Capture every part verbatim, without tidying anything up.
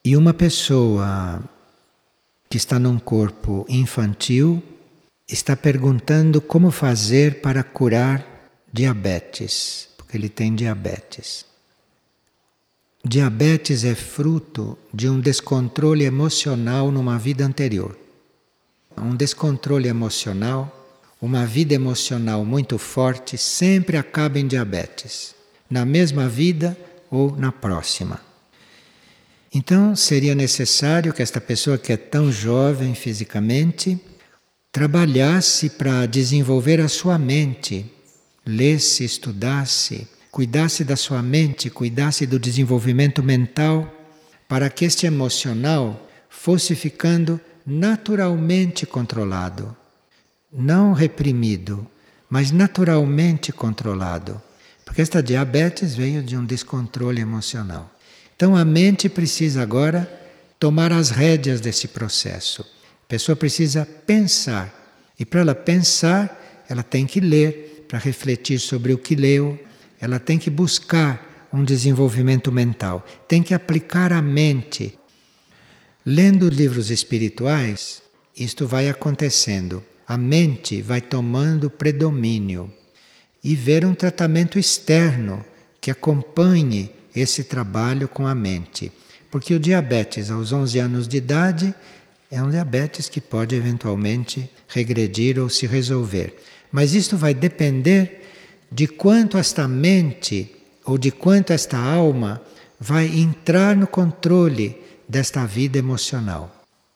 E uma pessoa que está num corpo infantil está perguntando como fazer para curar diabetes, porque ele tem diabetes. Diabetes é fruto de um descontrole emocional numa vida anterior. Um descontrole emocional, uma vida emocional muito forte, sempre acaba em diabetes, na mesma vida ou na próxima. Então, seria necessário que esta pessoa que é tão jovem fisicamente trabalhasse para desenvolver a sua mente, lesse, estudasse, cuidasse da sua mente, cuidasse do desenvolvimento mental, para que este emocional fosse ficando naturalmente controlado, não reprimido, mas naturalmente controlado, porque esta diabetes veio de um descontrole emocional. Então a mente precisa agora tomar as rédeas desse processo. A pessoa precisa pensar. E para ela pensar, ela tem que ler, para refletir sobre o que leu. Ela tem que buscar um desenvolvimento mental. Tem que aplicar a mente. Lendo livros espirituais, isto vai acontecendo. A mente vai tomando predomínio. E ver um tratamento externo que acompanhe esse trabalho com a mente. Porque o diabetes aos onze anos de idade é um diabetes que pode eventualmente regredir ou se resolver. Mas isto vai depender de quanto esta mente ou de quanto esta alma vai entrar no controle desta vida emocional.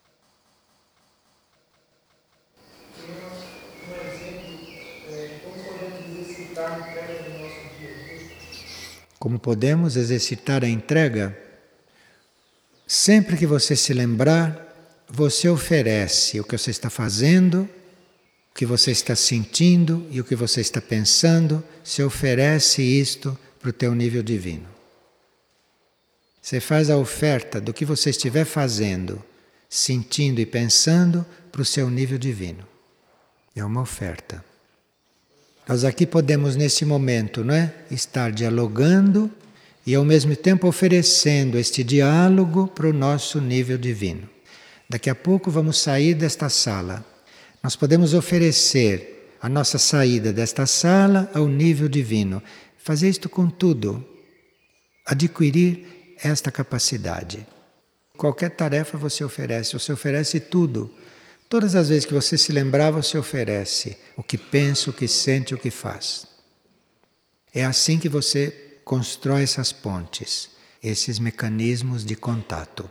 Como podemos exercitar a entrega? Sempre que você se lembrar, você oferece o que você está fazendo, o que você está sentindo e o que você está pensando, você oferece isto para o teu nível divino. Você faz a oferta do que você estiver fazendo, sentindo e pensando para o seu nível divino. É uma oferta. Nós aqui podemos, nesse momento, não é, estar dialogando e, ao mesmo tempo, oferecendo este diálogo para o nosso nível divino. Daqui a pouco vamos sair desta sala. Nós podemos oferecer a nossa saída desta sala ao nível divino. Fazer isto com tudo. Adquirir esta capacidade. Qualquer tarefa você oferece, você oferece tudo. Todas as vezes que você se lembrar, você oferece o que pensa, o que sente, o que faz. É assim que você constrói essas pontes, esses mecanismos de contato.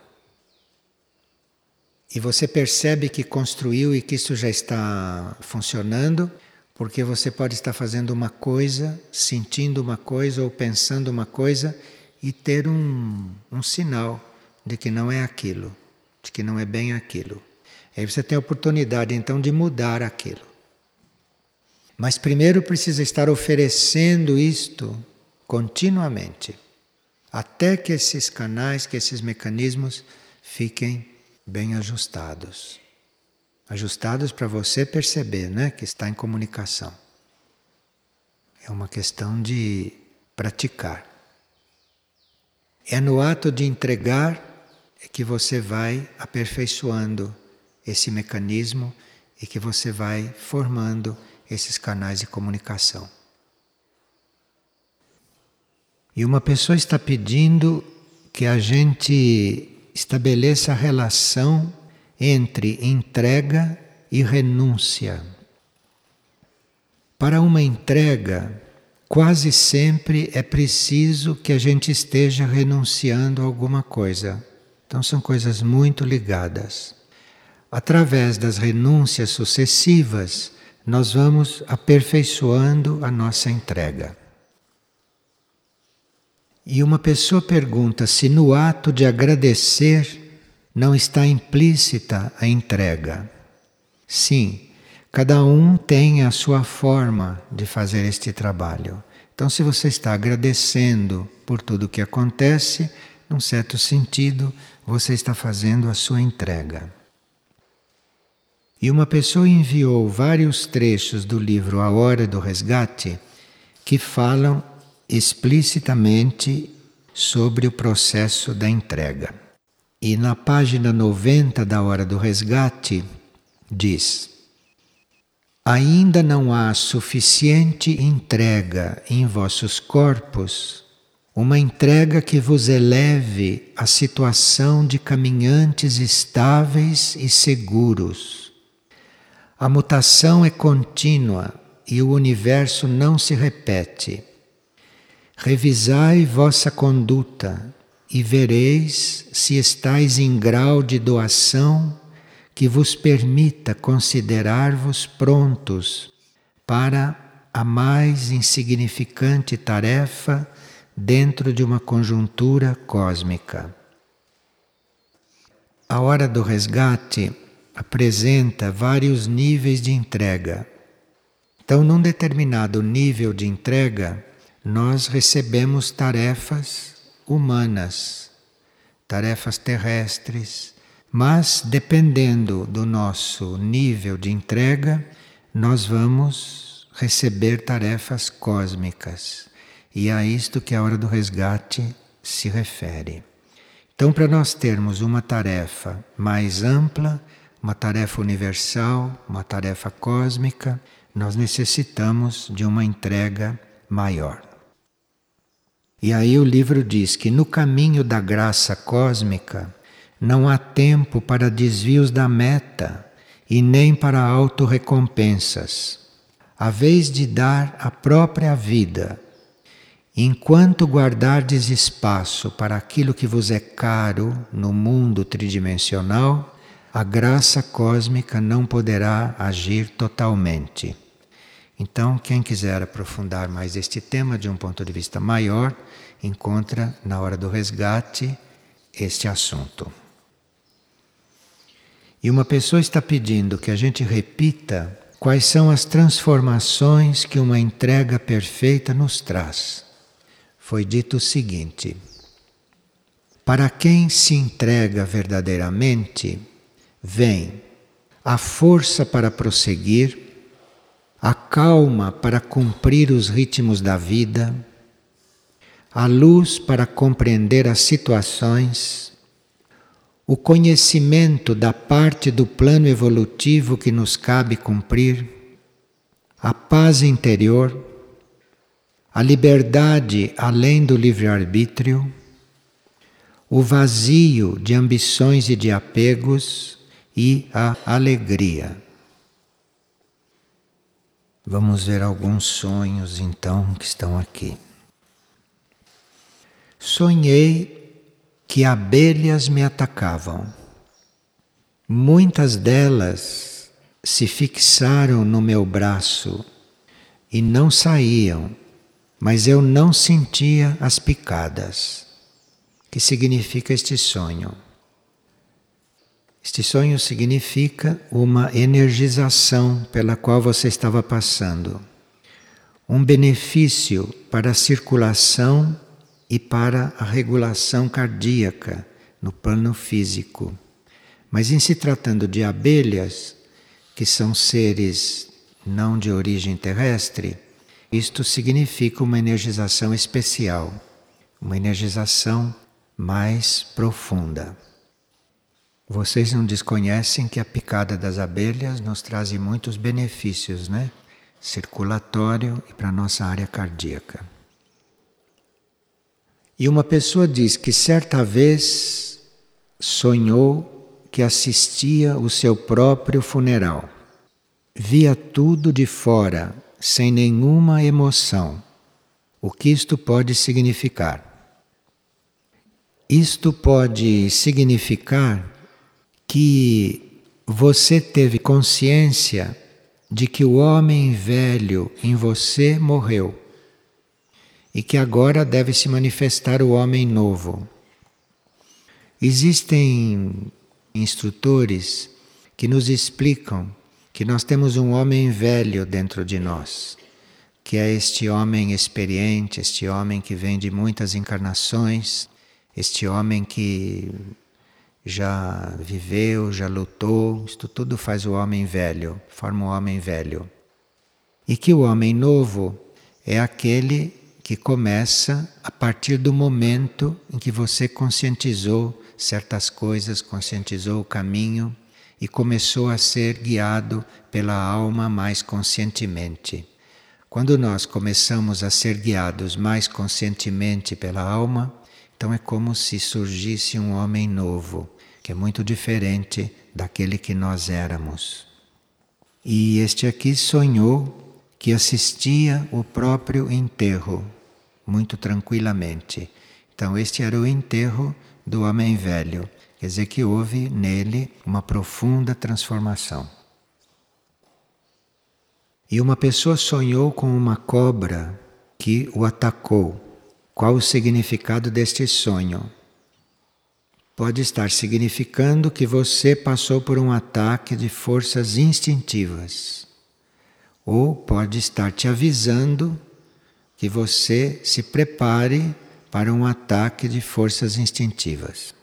E você percebe que construiu e que isso já está funcionando, porque você pode estar fazendo uma coisa, sentindo uma coisa ou pensando uma coisa e ter um, um sinal de que não é aquilo, de que não é bem aquilo. Aí você tem a oportunidade, então, de mudar aquilo. Mas primeiro precisa estar oferecendo isto continuamente, até que esses canais, que esses mecanismos fiquem bem ajustados. Ajustados para você perceber, né, que está em comunicação. É uma questão de praticar. É no ato de entregar que você vai aperfeiçoando esse mecanismo e que você vai formando esses canais de comunicação. E uma pessoa está pedindo que a gente estabeleça a relação entre entrega e renúncia. Para uma entrega, quase sempre é preciso que a gente esteja renunciando a alguma coisa. Então são coisas muito ligadas. Através das renúncias sucessivas, nós vamos aperfeiçoando a nossa entrega. E uma pessoa pergunta se no ato de agradecer não está implícita a entrega. Sim, cada um tem a sua forma de fazer este trabalho. Então, se você está agradecendo por tudo o que acontece, num certo sentido, você está fazendo a sua entrega. E uma pessoa enviou vários trechos do livro A Hora do Resgate que falam explicitamente sobre o processo da entrega. E na página noventa da Hora do Resgate, diz: ainda não há suficiente entrega em vossos corpos, uma entrega que vos eleve à situação de caminhantes estáveis e seguros. A mutação é contínua e o universo não se repete. Revisai vossa conduta e vereis se estáis em grau de doação que vos permita considerar-vos prontos para a mais insignificante tarefa dentro de uma conjuntura cósmica. A Hora do Resgate apresenta vários níveis de entrega. Então, num determinado nível de entrega, nós recebemos tarefas humanas, tarefas terrestres, mas dependendo do nosso nível de entrega, nós vamos receber tarefas cósmicas. E é a isto que a Hora do Resgate se refere. Então, para nós termos uma tarefa mais ampla, uma tarefa universal, uma tarefa cósmica, nós necessitamos de uma entrega maior. E aí o livro diz que no caminho da graça cósmica não há tempo para desvios da meta e nem para autorrecompensas. A vez de dar a própria vida, enquanto guardardes espaço para aquilo que vos é caro no mundo tridimensional, a graça cósmica não poderá agir totalmente. Então, quem quiser aprofundar mais este tema de um ponto de vista maior, encontra na Hora do Resgate este assunto. E uma pessoa está pedindo que a gente repita quais são as transformações que uma entrega perfeita nos traz. Foi dito o seguinte: para quem se entrega verdadeiramente, vem a força para prosseguir, a calma para cumprir os ritmos da vida, a luz para compreender as situações, o conhecimento da parte do plano evolutivo que nos cabe cumprir, a paz interior, a liberdade além do livre-arbítrio, o vazio de ambições e de apegos e a alegria. Vamos ver alguns sonhos então que estão aqui. Sonhei que abelhas me atacavam. Muitas delas se fixaram no meu braço e não saíam, mas eu não sentia as picadas. O que significa este sonho? Este sonho significa uma energização pela qual você estava passando. Um benefício para a circulação e para a regulação cardíaca no plano físico. Mas em se tratando de abelhas, que são seres não de origem terrestre, isto significa uma energização especial, uma energização mais profunda. Vocês não desconhecem que a picada das abelhas nos traz muitos benefícios, né? Circulatório e para a nossa área cardíaca. E uma pessoa diz que certa vez sonhou que assistia o seu próprio funeral. Via tudo de fora, sem nenhuma emoção. O que isto pode significar? Isto pode significar que você teve consciência de que o homem velho em você morreu e que agora deve se manifestar o homem novo. Existem instrutores que nos explicam que nós temos um homem velho dentro de nós, que é este homem experiente, este homem que vem de muitas encarnações, este homem que já viveu, já lutou, isto tudo faz o homem velho, forma o homem velho. E que o homem novo é aquele que começa a partir do momento em que você conscientizou certas coisas, conscientizou o caminho e começou a ser guiado pela alma mais conscientemente. Quando nós começamos a ser guiados mais conscientemente pela alma, então é como se surgisse um homem novo, que é muito diferente daquele que nós éramos. E este aqui sonhou que assistia o próprio enterro, muito tranquilamente. Então este era o enterro do homem velho, quer dizer que houve nele uma profunda transformação. E uma pessoa sonhou com uma cobra que o atacou. Qual o significado deste sonho? Pode estar significando que você passou por um ataque de forças instintivas. Ou pode estar te avisando que você se prepare para um ataque de forças instintivas.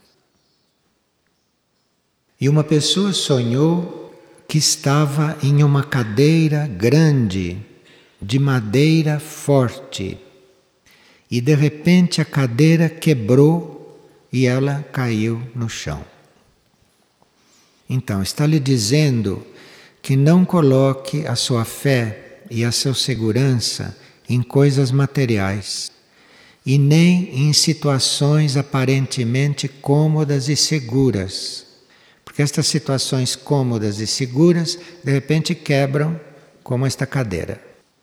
E uma pessoa sonhou que estava em uma cadeira grande, de madeira forte, e de repente a cadeira quebrou e ela caiu no chão. Então, está lhe dizendo que não coloque a sua fé e a sua segurança em coisas materiais e nem em situações aparentemente cômodas e seguras. Porque estas situações cômodas e seguras, de repente quebram como esta cadeira.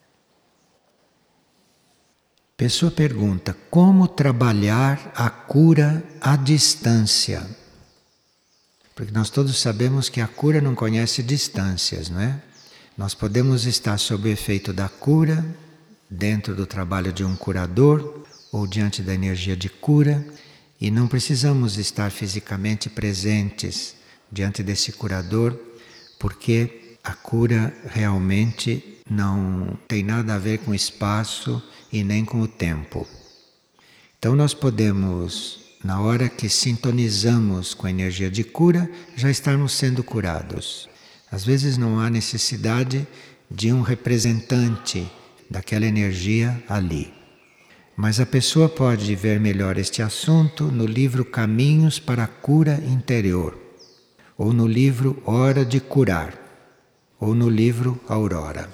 Pessoa pergunta, como trabalhar a cura à distância? Porque nós todos sabemos que a cura não conhece distâncias, não é? Nós podemos estar sob o efeito da cura, dentro do trabalho de um curador, ou diante da energia de cura, e não precisamos estar fisicamente presentes diante desse curador, porque a cura realmente não tem nada a ver com o espaço e nem com o tempo. Então nós podemos, na hora que sintonizamos com a energia de cura, já estarmos sendo curados. Às vezes não há necessidade de um representante daquela energia ali. Mas a pessoa pode ver melhor este assunto no livro Caminhos para a Cura Interior, ou no livro Hora de Curar, ou no livro Aurora.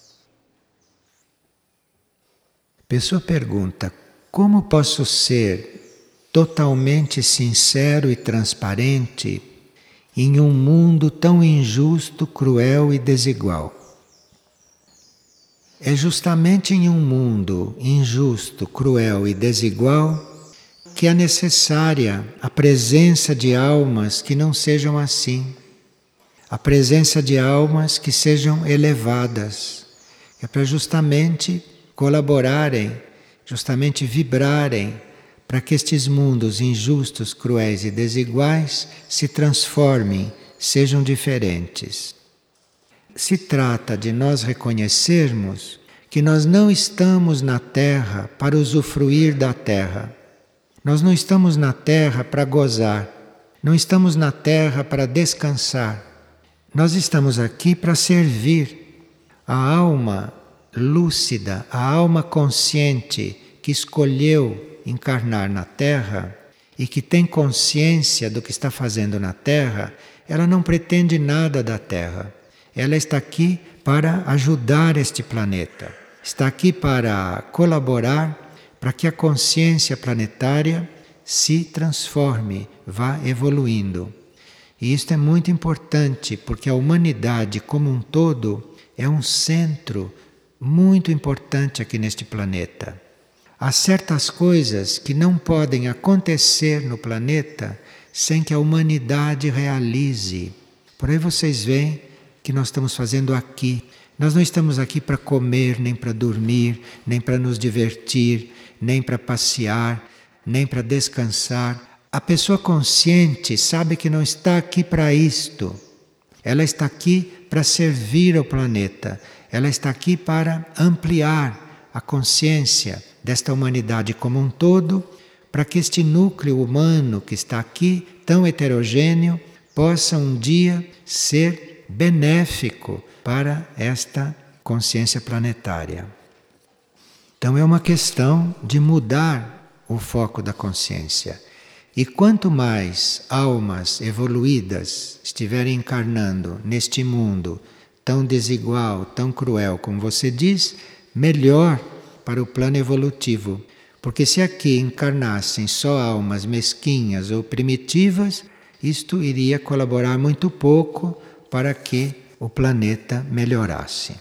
Pessoa pergunta, como posso ser totalmente sincero e transparente em um mundo tão injusto, cruel e desigual? É justamente em um mundo injusto, cruel e desigual que é necessária a presença de almas que não sejam assim. A presença de almas que sejam elevadas. É para justamente colaborarem, justamente vibrarem, para que estes mundos injustos, cruéis e desiguais se transformem, sejam diferentes. Se trata de nós reconhecermos que nós não estamos na Terra para usufruir da Terra. Nós não estamos na Terra para gozar. Não estamos na Terra para descansar. Nós estamos aqui para servir. A alma lúcida, a alma consciente que escolheu encarnar na Terra e que tem consciência do que está fazendo na Terra, ela não pretende nada da Terra. Ela está aqui para ajudar este planeta. Está aqui para colaborar para que a consciência planetária se transforme, vá evoluindo. E isto é muito importante, porque a humanidade como um todo é um centro muito importante aqui neste planeta. Há certas coisas que não podem acontecer no planeta sem que a humanidade realize. Por aí vocês veem que nós estamos fazendo aqui. Nós não estamos aqui para comer, nem para dormir, nem para nos divertir, nem para passear, nem para descansar. A pessoa consciente sabe que não está aqui para isto. Ela está aqui para servir ao planeta. Ela está aqui para ampliar a consciência desta humanidade como um todo, para que este núcleo humano que está aqui, tão heterogêneo, possa um dia ser benéfico para esta consciência planetária. Então é uma questão de mudar o foco da consciência. E quanto mais almas evoluídas estiverem encarnando neste mundo tão desigual, tão cruel como você diz, melhor para o plano evolutivo. Porque se aqui encarnassem só almas mesquinhas ou primitivas, isto iria colaborar muito pouco para que o planeta melhorasse.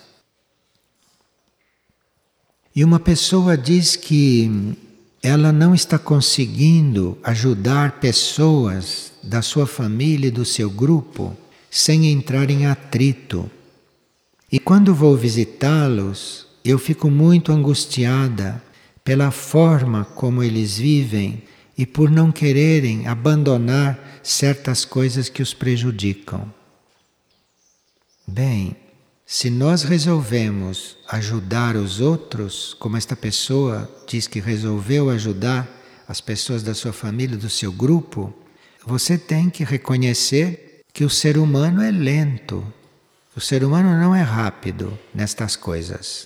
E uma pessoa diz que ela não está conseguindo ajudar pessoas da sua família e do seu grupo sem entrar em atrito. E quando vou visitá-los, eu fico muito angustiada pela forma como eles vivem e por não quererem abandonar certas coisas que os prejudicam. Bem, se nós resolvemos ajudar os outros, como esta pessoa diz que resolveu ajudar as pessoas da sua família, do seu grupo, você tem que reconhecer que o ser humano é lento. O ser humano não é rápido nestas coisas.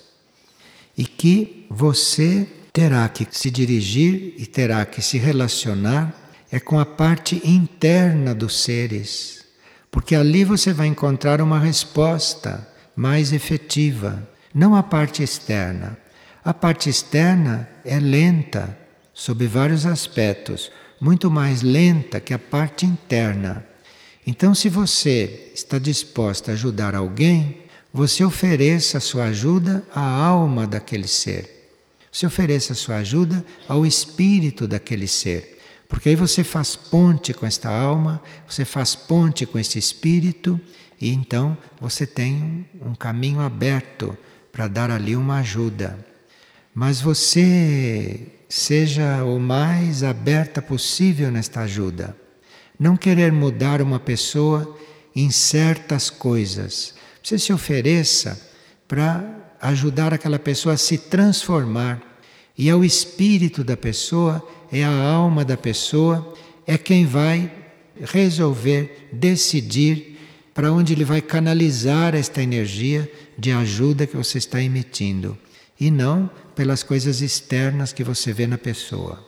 E que você terá que se dirigir e terá que se relacionar é com a parte interna dos seres. Porque ali você vai encontrar uma resposta mais efetiva, não a parte externa. A parte externa é lenta, sob vários aspectos, muito mais lenta que a parte interna. Então, se você está disposta a ajudar alguém, você ofereça a sua ajuda à alma daquele ser. Você ofereça a sua ajuda ao espírito daquele ser. Porque aí você faz ponte com esta alma, você faz ponte com esse espírito, e então você tem um caminho aberto para dar ali uma ajuda. Mas você seja o mais aberta possível nesta ajuda. Não querer mudar uma pessoa em certas coisas. Você se ofereça para ajudar aquela pessoa a se transformar. E é o espírito da pessoa, é a alma da pessoa, é quem vai resolver, decidir para onde ele vai canalizar esta energia de ajuda que você está emitindo, e não pelas coisas externas que você vê na pessoa.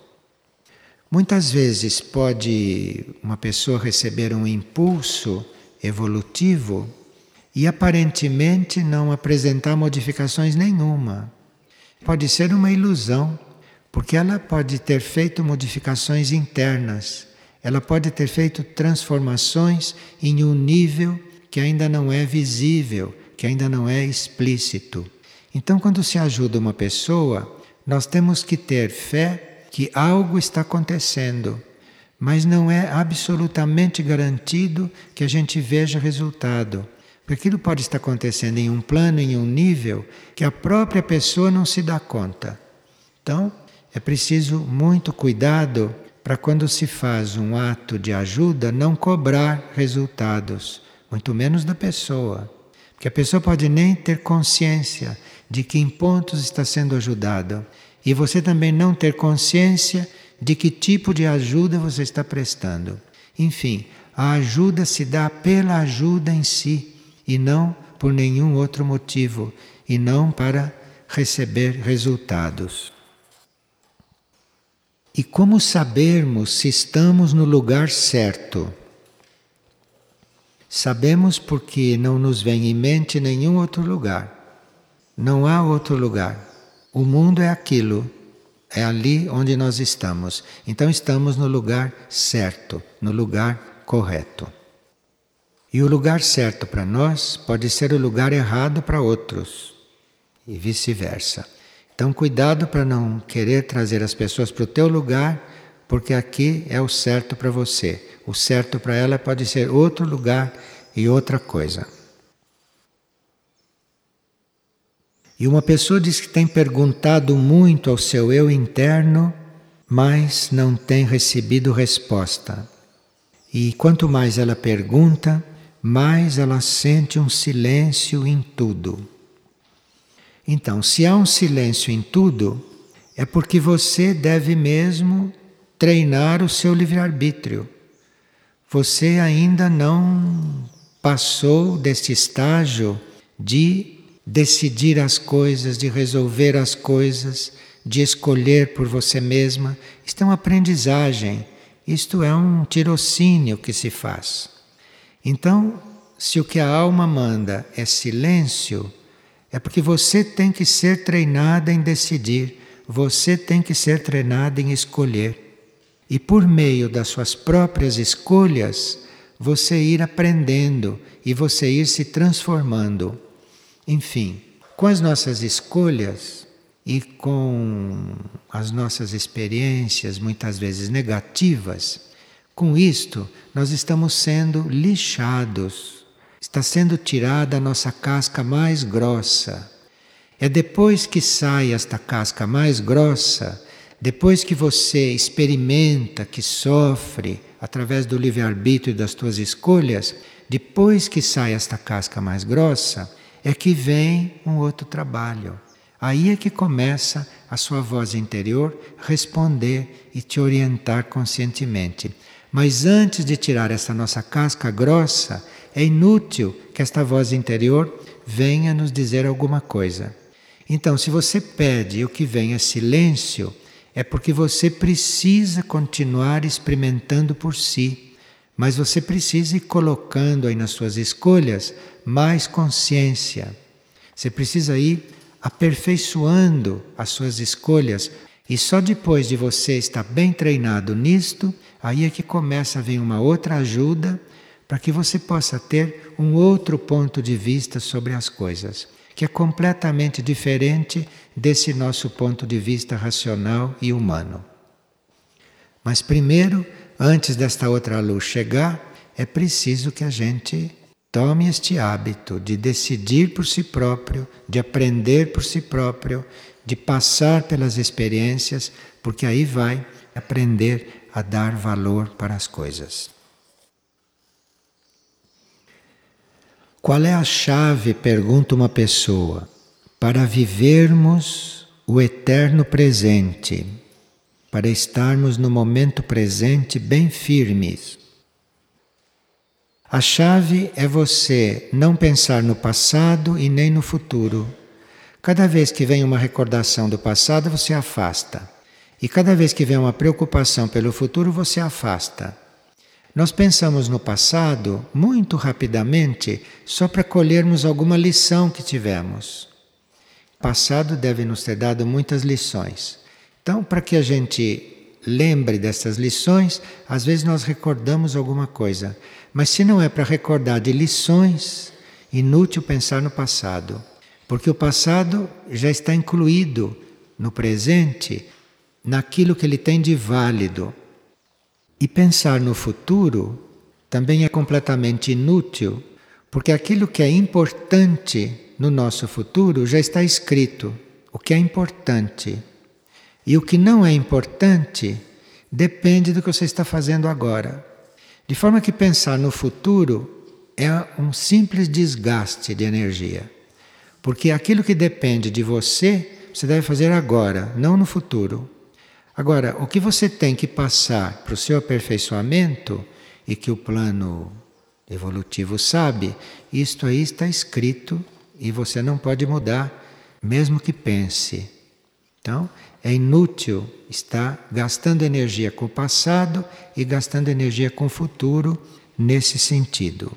Muitas vezes pode uma pessoa receber um impulso evolutivo e aparentemente não apresentar modificações nenhuma. Pode ser uma ilusão, porque ela pode ter feito modificações internas. Ela pode ter feito transformações em um nível que ainda não é visível, que ainda não é explícito. Então, quando se ajuda uma pessoa, nós temos que ter fé que algo está acontecendo, mas não é absolutamente garantido que a gente veja resultado. Porque aquilo pode estar acontecendo em um plano, em um nível, que a própria pessoa não se dá conta. Então, é preciso muito cuidado para quando se faz um ato de ajuda, não cobrar resultados, muito menos da pessoa. Porque a pessoa pode nem ter consciência de que em pontos está sendo ajudado. E você também não ter consciência de que tipo de ajuda você está prestando. Enfim, a ajuda se dá pela ajuda em si, e não por nenhum outro motivo, e não para receber resultados. E como sabermos se estamos no lugar certo? Sabemos porque não nos vem em mente nenhum outro lugar. Não há outro lugar. O mundo é aquilo, é ali onde nós estamos. Então estamos no lugar certo, no lugar correto. E o lugar certo para nós pode ser o lugar errado para outros, e vice-versa. Então cuidado para não querer trazer as pessoas para o teu lugar, porque aqui é o certo para você. O certo para ela pode ser outro lugar e outra coisa. E uma pessoa diz que tem perguntado muito ao seu eu interno, mas não tem recebido resposta. E quanto mais ela pergunta, mais ela sente um silêncio em tudo. Então, se há um silêncio em tudo, é porque você deve mesmo treinar o seu livre-arbítrio. Você ainda não passou deste estágio de decidir as coisas, de resolver as coisas, de escolher por você mesma. Isto é uma aprendizagem. isto é um tirocínio que se faz. Então, se o que a alma manda é silêncio, é porque você tem que ser treinada em decidir, você tem que ser treinada em escolher. E por meio das suas próprias escolhas, você ir aprendendo e você ir se transformando. Enfim, com as nossas escolhas e com as nossas experiências, muitas vezes negativas, com isto nós estamos sendo lixados. Está sendo tirada a nossa casca mais grossa. É depois que sai esta casca mais grossa, depois que você experimenta, que sofre, através do livre-arbítrio e das tuas escolhas, depois que sai esta casca mais grossa, é que vem um outro trabalho. Aí é que começa a sua voz interior responder e te orientar conscientemente. Mas antes de tirar essa nossa casca grossa, é inútil que esta voz interior venha nos dizer alguma coisa. Então, se você pede o que vem é silêncio, é porque você precisa continuar experimentando por si. Mas você precisa ir colocando aí nas suas escolhas mais consciência. Você precisa ir aperfeiçoando as suas escolhas. E só depois de você estar bem treinado nisto, aí é que começa a vir uma outra ajuda para que você possa ter um outro ponto de vista sobre as coisas, que é completamente diferente desse nosso ponto de vista racional e humano. Mas primeiro, antes desta outra luz chegar, é preciso que a gente tome este hábito de decidir por si próprio, de aprender por si próprio, de passar pelas experiências, porque aí vai aprender a dar valor para as coisas. Qual é a chave, pergunta uma pessoa, para vivermos o eterno presente, para estarmos no momento presente bem firmes? A chave é você não pensar no passado e nem no futuro. Cada vez que vem uma recordação do passado, você afasta. E cada vez que vem uma preocupação pelo futuro, você afasta. Nós pensamos no passado muito rapidamente só para colhermos alguma lição que tivemos. O passado deve nos ter dado muitas lições. Então, para que a gente lembre dessas lições, às vezes nós recordamos alguma coisa. Mas se não é para recordar de lições, inútil pensar no passado. Porque o passado já está incluído no presente, naquilo que ele tem de válido. E pensar no futuro também é completamente inútil, porque aquilo que é importante no nosso futuro já está escrito, o que é importante. E o que não é importante depende do que você está fazendo agora. De forma que pensar no futuro é um simples desgaste de energia. Porque aquilo que depende de você, você deve fazer agora, não no futuro. Agora, o que você tem que passar para o seu aperfeiçoamento, e que o plano evolutivo sabe, isto aí está escrito e você não pode mudar, mesmo que pense. Então, é inútil estar gastando energia com o passado e gastando energia com o futuro nesse sentido.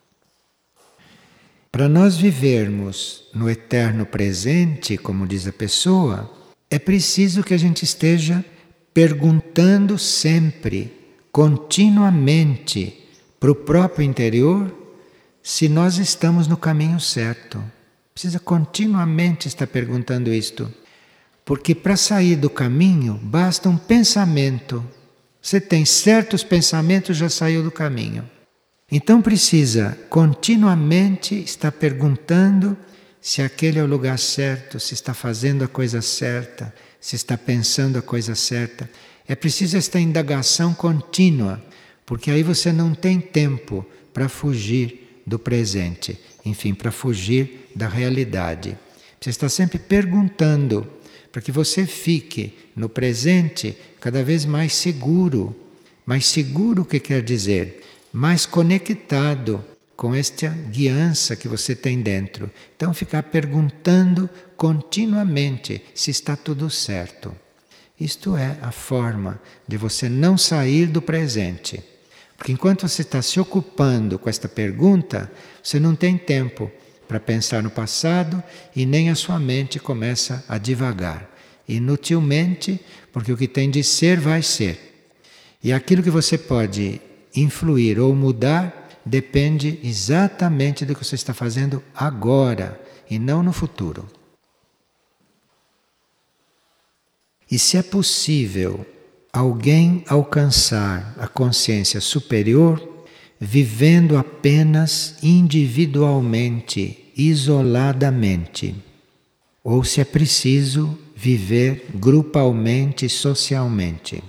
Para nós vivermos no eterno presente, como diz a pessoa, é preciso que a gente esteja perguntando sempre, continuamente, para o próprio interior, se nós estamos no caminho certo. Precisa continuamente estar perguntando isto. Porque para sair do caminho, basta um pensamento. Você tem certos pensamentos, já saiu do caminho. Então precisa continuamente estar perguntando se aquele é o lugar certo, se está fazendo a coisa certa, se está pensando a coisa certa. É preciso esta indagação contínua, porque aí você não tem tempo para fugir do presente, enfim, para fugir da realidade. Você está sempre perguntando, para que você fique no presente cada vez mais seguro. Mais seguro o que quer dizer? Mais conectado com esta guiança que você tem dentro. Então, ficar perguntando continuamente se está tudo certo. Isto é a forma de você não sair do presente. Porque enquanto você está se ocupando com esta pergunta, você não tem tempo para pensar no passado e nem a sua mente começa a divagar. Inutilmente, porque o que tem de ser, vai ser. E aquilo que você pode influir ou mudar depende exatamente do que você está fazendo agora e não no futuro. E se é possível alguém alcançar a consciência superior vivendo apenas individualmente, isoladamente, ou se é preciso viver grupalmente, socialmente.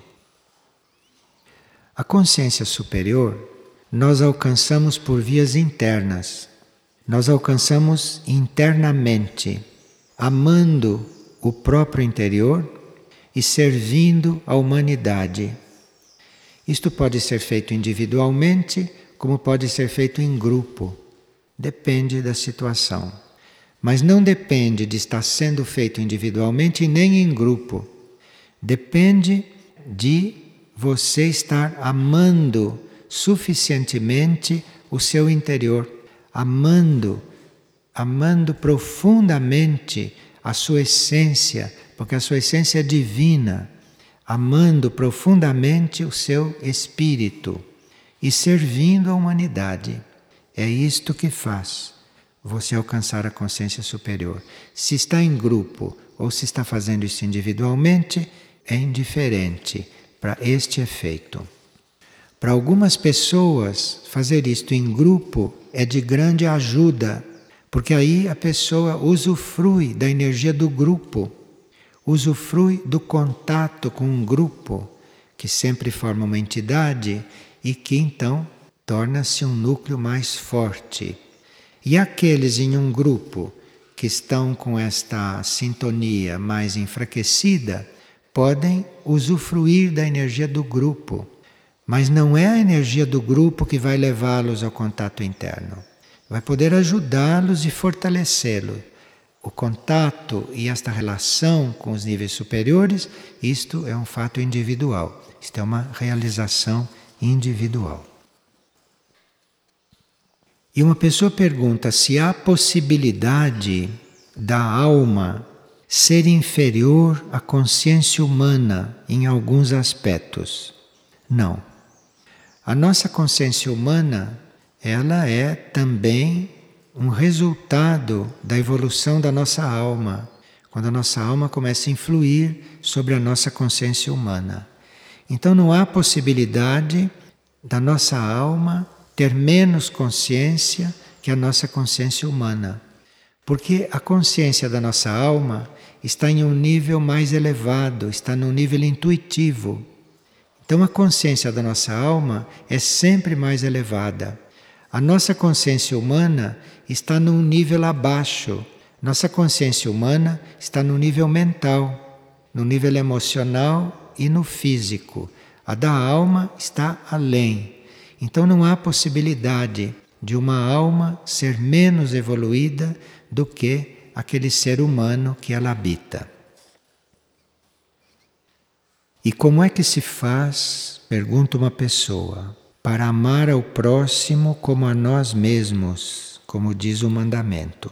A consciência superior nós alcançamos por vias internas. Nós alcançamos internamente, amando o próprio interior e servindo a humanidade. Isto pode ser feito individualmente, como pode ser feito em grupo. Depende da situação. Mas não depende de estar sendo feito individualmente nem em grupo. Depende de você estar amando suficientemente o seu interior, amando, amando profundamente a sua essência, porque a sua essência é divina, amando profundamente o seu espírito e servindo a humanidade. É isto que faz você alcançar a consciência superior. Se está em grupo ou se está fazendo isso individualmente, é indiferente para este efeito. Para algumas pessoas, fazer isto em grupo é de grande ajuda, porque aí a pessoa usufrui da energia do grupo, usufrui do contato com um grupo, que sempre forma uma entidade e que então torna-se um núcleo mais forte. E aqueles em um grupo que estão com esta sintonia mais enfraquecida, podem usufruir da energia do grupo. Mas não é a energia do grupo que vai levá-los ao contato interno. Vai poder ajudá-los e fortalecê-los. O contato e esta relação com os níveis superiores, isto é um fato individual. Isto é uma realização individual. E uma pessoa pergunta se há possibilidade da alma ser inferior à consciência humana em alguns aspectos. Não. A nossa consciência humana, ela é também um resultado da evolução da nossa alma, quando a nossa alma começa a influir sobre a nossa consciência humana. Então não há possibilidade da nossa alma ter menos consciência que a nossa consciência humana, porque a consciência da nossa alma está em um nível mais elevado, está num nível intuitivo. Então a consciência da nossa alma é sempre mais elevada. A nossa consciência humana está num nível abaixo. Nossa consciência humana está no nível mental, no nível emocional e no físico. A da alma está além. Então não há possibilidade de uma alma ser menos evoluída do que aquele ser humano que ela habita. E como é que se faz, pergunta uma pessoa, para amar ao próximo como a nós mesmos, como diz o mandamento?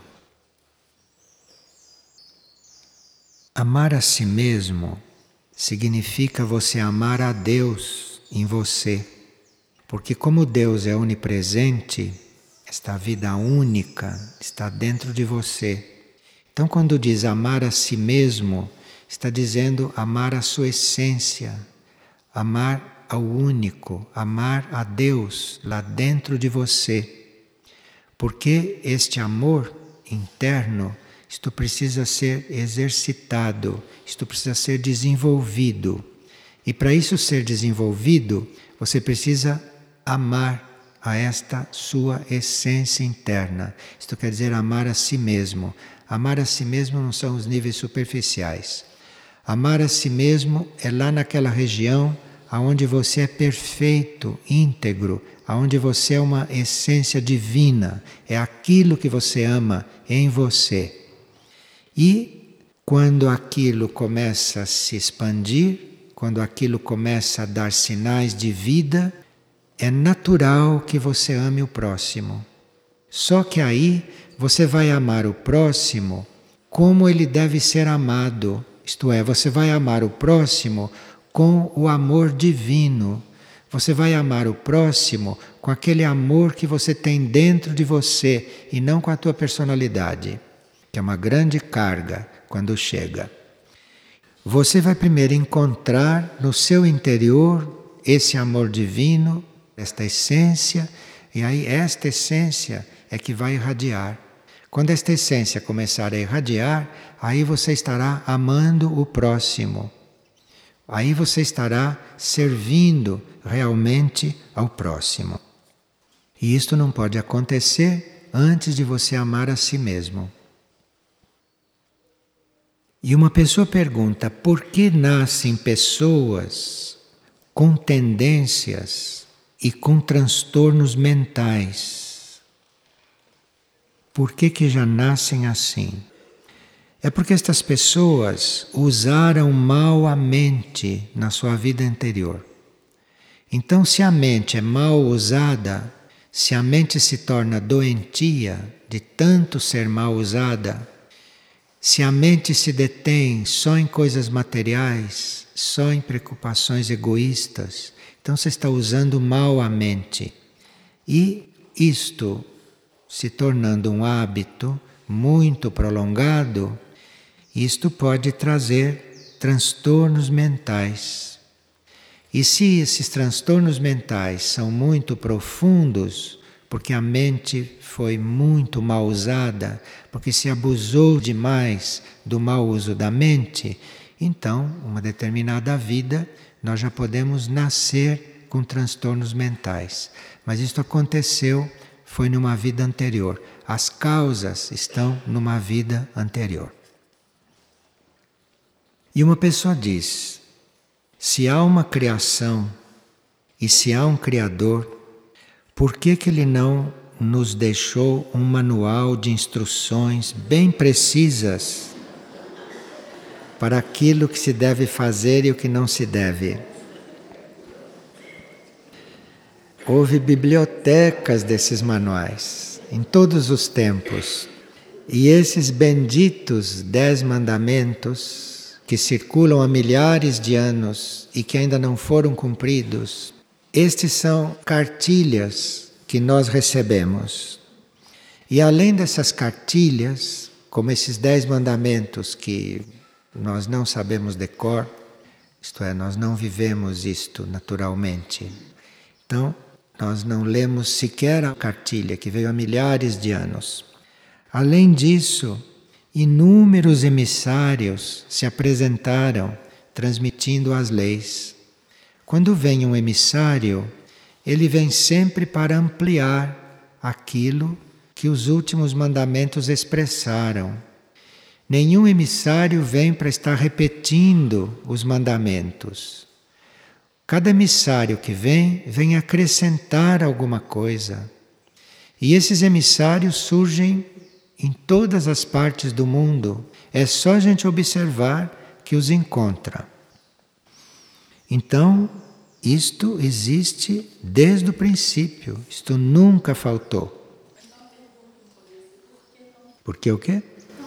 Amar a si mesmo significa você amar a Deus em você. Porque como Deus é onipresente, esta vida única está dentro de você. Então quando diz amar a si mesmo, está dizendo amar a sua essência, amar ao único, amar a Deus lá dentro de você. Porque este amor interno, isto precisa ser exercitado, isto precisa ser desenvolvido. E para isso ser desenvolvido, você precisa amar a esta sua essência interna. Isto quer dizer amar a si mesmo. Amar a si mesmo não são os níveis superficiais. Amar a si mesmo é lá naquela região aonde você é perfeito, íntegro, aonde você é uma essência divina, é aquilo que você ama em você. E Quando aquilo começa a se expandir, quando aquilo começa a dar sinais de vida, é natural que você ame o próximo. Só que aí você vai amar o próximo como ele deve ser amado. Isto é, você vai amar o próximo com o amor divino. Você vai amar o próximo com aquele amor que você tem dentro de você e não com a tua personalidade, que é uma grande carga quando chega. Você vai primeiro encontrar no seu interior esse amor divino, esta essência, e aí esta essência é que vai irradiar. Quando esta essência começar a irradiar, aí você estará amando o próximo. Aí você estará servindo realmente ao próximo. E isto não pode acontecer antes de você amar a si mesmo. E uma pessoa pergunta, por que nascem pessoas com tendências e com transtornos mentais? Por que que já nascem assim? É porque estas pessoas usaram mal a mente na sua vida anterior. Então, se a mente é mal usada, se a mente se torna doentia de tanto ser mal usada, se a mente se detém só em coisas materiais, só em preocupações egoístas, então você está usando mal a mente. E isto se tornando um hábito muito prolongado, isto pode trazer transtornos mentais. E se esses transtornos mentais são muito profundos, porque a mente foi muito mal usada, porque se abusou demais do mau uso da mente, então, uma determinada vida, nós já podemos nascer com transtornos mentais. Mas isso aconteceu, foi numa vida anterior. As causas estão numa vida anterior. E uma pessoa diz, se há uma criação e se há um Criador, por que que Ele não nos deixou um manual de instruções bem precisas para aquilo que se deve fazer e o que não se deve? Houve bibliotecas desses manuais em todos os tempos. E esses benditos dez mandamentos que circulam há milhares de anos e que ainda não foram cumpridos, estes são cartilhas que nós recebemos. E além dessas cartilhas, como esses dez mandamentos que nós não sabemos de cor, isto é, nós não vivemos isto naturalmente. Então, nós não lemos sequer a cartilha que veio há milhares de anos. Além disso, inúmeros emissários se apresentaram transmitindo as leis. Quando vem um emissário, ele vem sempre para ampliar aquilo que os últimos mandamentos expressaram. Nenhum emissário vem para estar repetindo os mandamentos. Cada emissário que vem, vem acrescentar alguma coisa. E esses emissários surgem em todas as partes do mundo. É só a gente observar que os encontra. Então, isto existe desde o princípio. Isto nunca faltou. Por que o quê?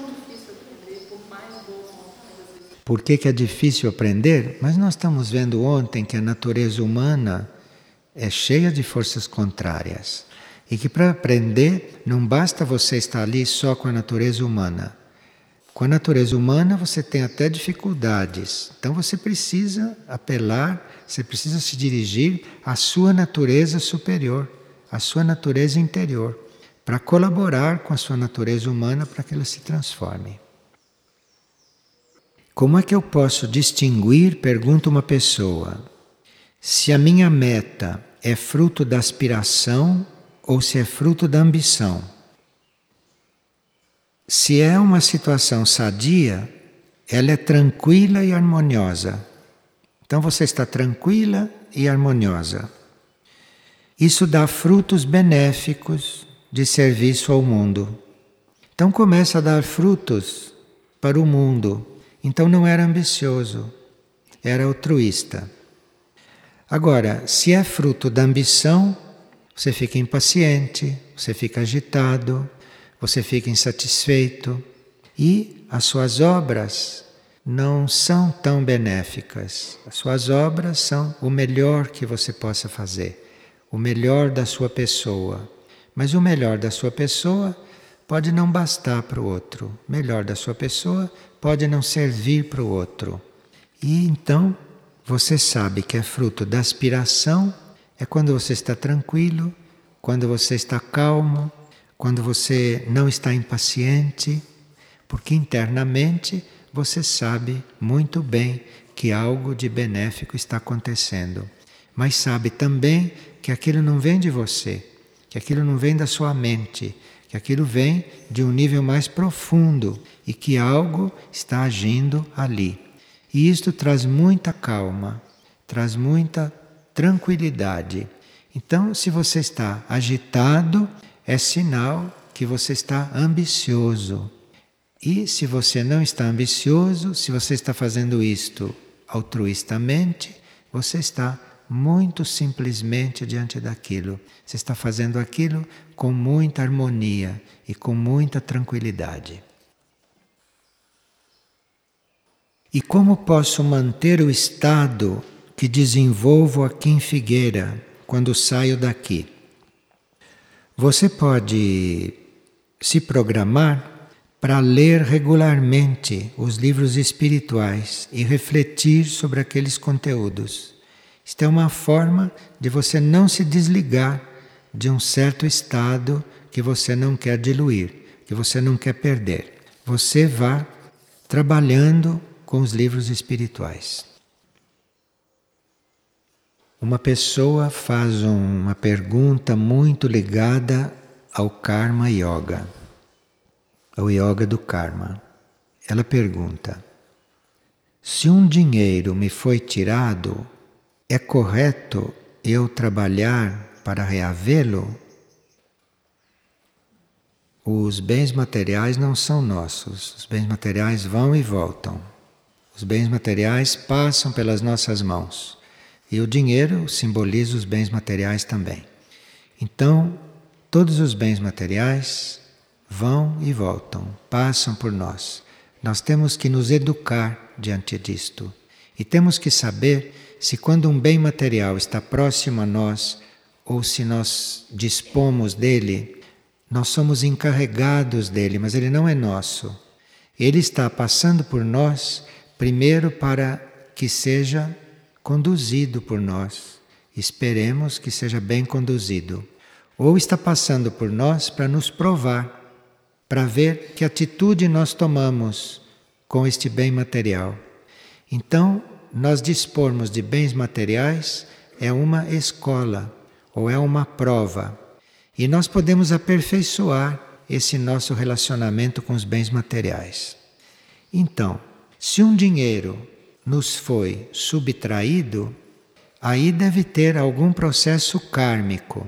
Por que que é difícil aprender? Mas nós estamos vendo ontem que a natureza humana é cheia de forças contrárias. E que para aprender não basta você estar ali só com a natureza humana. Com a natureza humana você tem até dificuldades. Então você precisa apelar, você precisa se dirigir à sua natureza superior, à sua natureza interior, para colaborar com a sua natureza humana para que ela se transforme. Como é que eu posso distinguir, pergunta uma pessoa, se a minha meta é fruto da aspiração ou se é fruto da ambição? Se é uma situação sadia, ela é tranquila e harmoniosa. Então você está tranquila e harmoniosa. Isso dá frutos benéficos de serviço ao mundo. Então começa a dar frutos para o mundo. Então não era ambicioso, era altruísta. Agora, se é fruto da ambição, você fica impaciente, você fica agitado, você fica insatisfeito e as suas obras não são tão benéficas. As suas obras são o melhor que você possa fazer, o melhor da sua pessoa. Mas o melhor da sua pessoa pode não bastar para o outro. O melhor da sua pessoa pode não servir para o outro. E então você sabe que é fruto da aspiração, é quando você está tranquilo, quando você está calmo, quando você não está impaciente, porque internamente você sabe muito bem que algo de benéfico está acontecendo. Mas sabe também que aquilo não vem de você, que aquilo não vem da sua mente, que aquilo vem de um nível mais profundo e que algo está agindo ali. E isto traz muita calma, traz muita tranquilidade. Então, se você está agitado, é sinal que você está ambicioso. E se você não está ambicioso, se você está fazendo isto altruistamente, você está muito simplesmente diante daquilo. Você está fazendo aquilo com muita harmonia e com muita tranquilidade. E como posso manter o estado que desenvolvo aqui em Figueira, quando saio daqui? Você pode se programar para ler regularmente os livros espirituais e refletir sobre aqueles conteúdos. Isto é uma forma de você não se desligar de um certo estado que você não quer diluir, que você não quer perder. Você vá trabalhando com os livros espirituais. Uma pessoa faz uma pergunta muito ligada ao Karma Yoga, ao Yoga do Karma. Ela pergunta: se um dinheiro me foi tirado, é correto eu trabalhar para reavê-lo? Os bens materiais não são nossos. Os bens materiais vão e voltam. Os bens materiais passam pelas nossas mãos. E o dinheiro simboliza os bens materiais também. Então, todos os bens materiais vão e voltam, passam por nós. Nós temos que nos educar diante disto. E temos que saber se quando um bem material está próximo a nós, ou se nós dispomos dele, nós somos encarregados dele, mas ele não é nosso. Ele está passando por nós, primeiro para que seja conduzido por nós. Esperemos que seja bem conduzido. Ou está passando por nós para nos provar, para ver que atitude nós tomamos com este bem material. Então, nós dispormos de bens materiais é uma escola, ou é uma prova. E nós podemos aperfeiçoar esse nosso relacionamento com os bens materiais. Então, se um dinheiro nos foi subtraído, aí deve ter algum processo kármico.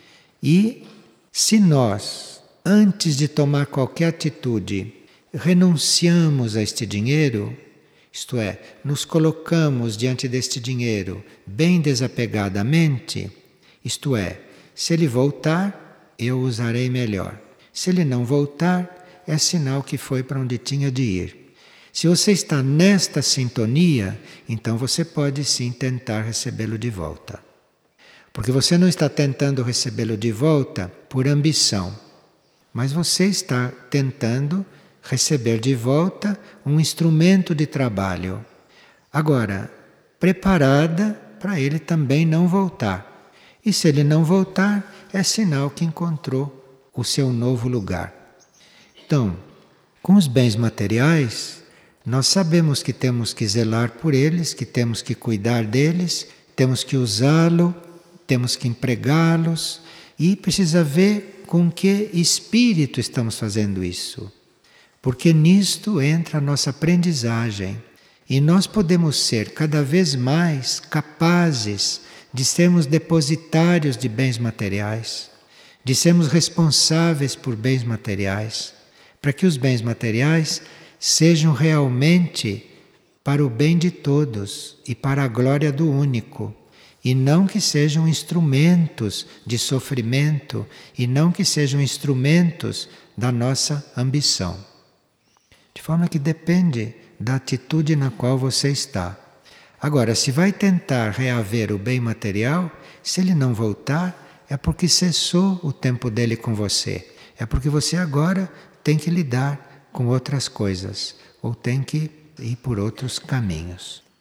E se nós, antes de tomar qualquer atitude, renunciamos a este dinheiro, isto é, nos colocamos diante deste dinheiro bem desapegadamente, isto é, se ele voltar, eu o usarei melhor. Se ele não voltar, é sinal que foi para onde tinha de ir. Se você está nesta sintonia, então você pode sim tentar recebê-lo de volta. Porque você não está tentando recebê-lo de volta por ambição, mas você está tentando receber de volta um instrumento de trabalho. Agora, preparada para ele também não voltar. E se ele não voltar, é sinal que encontrou o seu novo lugar. Então, com os bens materiais, nós sabemos que temos que zelar por eles, que temos que cuidar deles, temos que usá-lo, temos que empregá-los e precisa ver com que espírito estamos fazendo isso. Porque nisto entra a nossa aprendizagem e nós podemos ser cada vez mais capazes de sermos depositários de bens materiais, de sermos responsáveis por bens materiais, para que os bens materiais sejam realmente para o bem de todos e para a glória do único, e não que sejam instrumentos de sofrimento, e não que sejam instrumentos da nossa ambição. De forma que depende da atitude na qual você está. Agora, se vai tentar reaver o bem material, se ele não voltar, é porque cessou o tempo dele com você. É porque você agora tem que lidar com outras coisas, ou tem que ir por outros caminhos.